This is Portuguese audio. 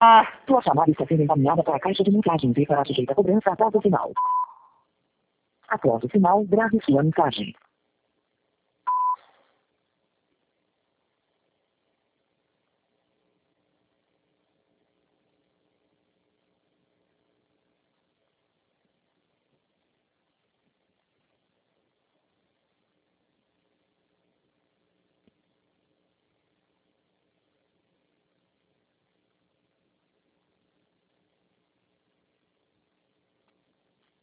Tua chamada está sendo encaminhada para a caixa de mensagens e será sujeita a cobrança após o sinal. Após o sinal, grave sua mensagem.